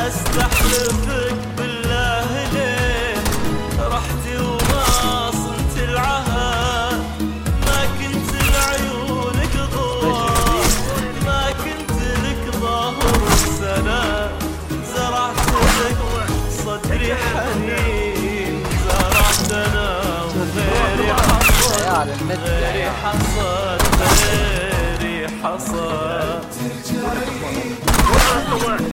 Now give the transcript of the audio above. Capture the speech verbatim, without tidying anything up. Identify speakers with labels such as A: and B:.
A: استحلفك بالله ليه رحتي وما صنت العهد، ما كنت لعيونك ضوء، ما كنت لك ظهر سنة، زرعت لك صدري حنين، زرعت انا وغيري حصد، غيري حصد، غيري حصد.